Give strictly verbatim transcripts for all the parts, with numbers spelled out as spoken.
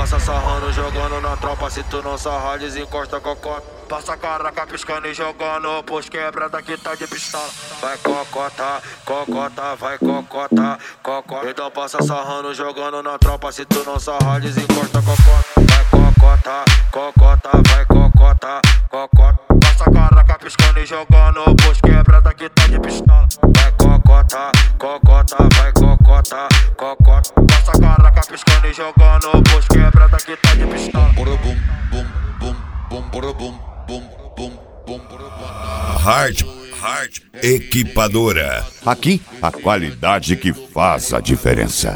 passa sarrando, jogando na tropa. Se tu não sarrar, desencosta cocota. Passa caraca piscando e jogando, pois quebra daqui tá de pistola. Vai cocota, cocota, vai cocota, cocota. Então passa sarrando, jogando na tropa. Se tu não sarrar, desencosta cocota. Vai cocota, cocota, vai cocota, cocota. Passa caraca piscando e jogando, pois quebra daqui tá de pistola. Vai cocota, cocota, vai cocota, cocota. Passa caraca piscando e jogando, pois quebra daqui tá de pistola. Bum, bum, bum, bum, bum, bum. Hard, hard Equipadora. Aqui, a qualidade que faz a diferença.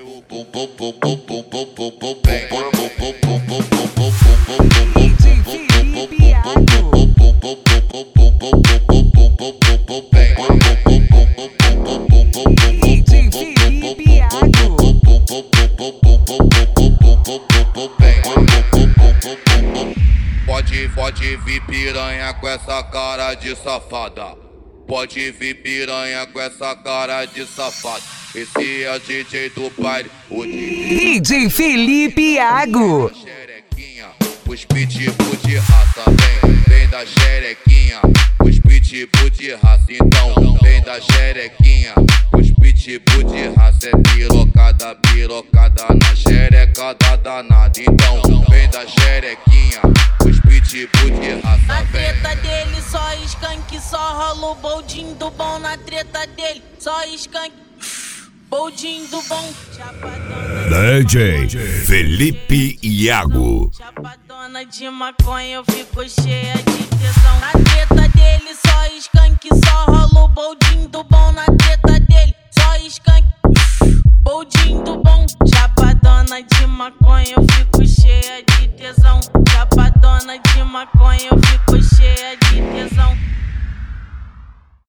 Pode, pode vir piranha com essa cara de safada. Pode vir piranha com essa cara de safada. Esse é o D J do baile, o D J Felipe Iago. Xerequinha, os pitbull de raça. Vem, vem da xerequinha, os pitbull de raça. Então, vem da xerequinha, os pitbull de raça. É pirocada, pirocada na xereca da danada. Então, vem da xerequinha, os pitbull de raça. Na treta dele só skunk, só rola o boldinho do bom. Na treta dele só skunk, boldinho do bom. D J Felipe Iago. Chapadona de maconha, eu fico cheia de tesão. Na treta dele só skunk, só rola o boldinho do bom. Na treta dele só skunk, boldinho do bom. Chapadona de maconha, eu fico cheia de tesão. Chapadona de maconha, eu fico cheia